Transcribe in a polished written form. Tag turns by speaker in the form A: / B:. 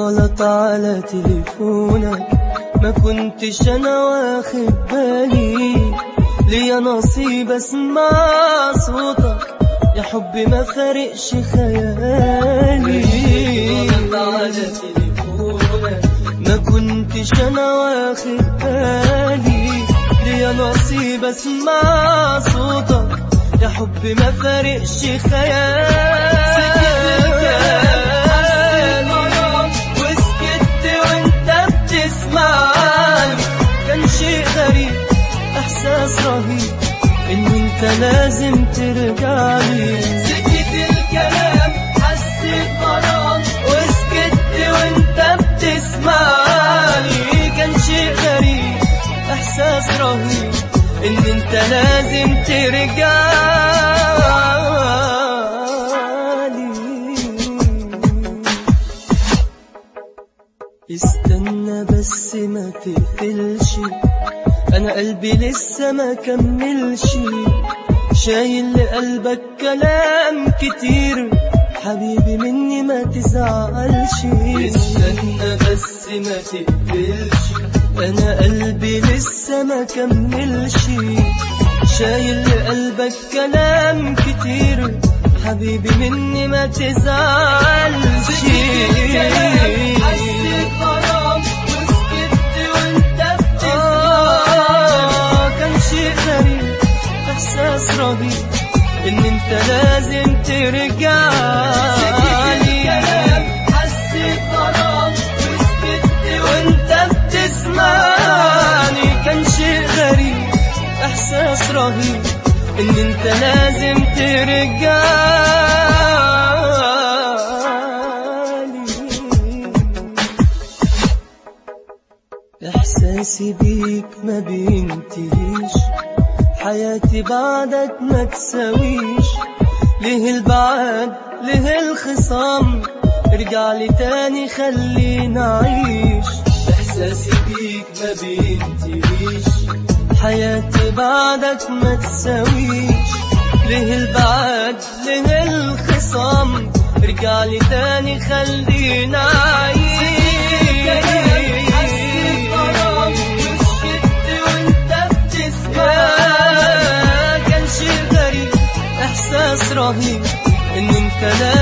A: غلط على تليفونك، ما كنتش انا واخد بالي، ليا نصيب اسمع صوتك يا حبي ما فارقش خيالي. غلط على تليفونك ما كنتش انا واخد بالي، ليا نصيب اسمع صوتك يا حبي ما فارقش خيالي. وسكت وانت بتسمعني، كان شيء غريب احساس رهيب ان انت لازم ترجعلي. سكت الكلام حسيت غرام، وسكت وانت بتسمعني، كان شيء غريب احساس رهيب ان انت لازم ترجعلي. استنى بس ما تقفلش، انا قلبي لسه ما كملش، شايل لقلبك كلام كتير حبيبي مني ما تزعلش. استنى بس ما تقفلش، انا قلبي لسه ما كملش، شايل لقلبك كلام كتير حبيبي مني ما تزعلش. حسيت غرام وسكت وانت بتسمعني، كان شيء غريب احساس رهيب ان انت لازم ترجعلي. حسيت غرام وسكت وانت بتسمعني، كان شيء غريب احساس رهيب ان انت لازم ترجعلي. احساسي بيك ما بينتهيش، حياتي بعدك ما تساويش، ليه البعاد ليه الخصام، ارجع لي تاني خلينا نعيش. احساسي بيك ما بينتهيش، حياتي بعدك ما تساويش، ليه البعاد ليه الخصام، ارجع لي تاني خلينا نعيش. كان شيء غريب احساس رهيب ان انت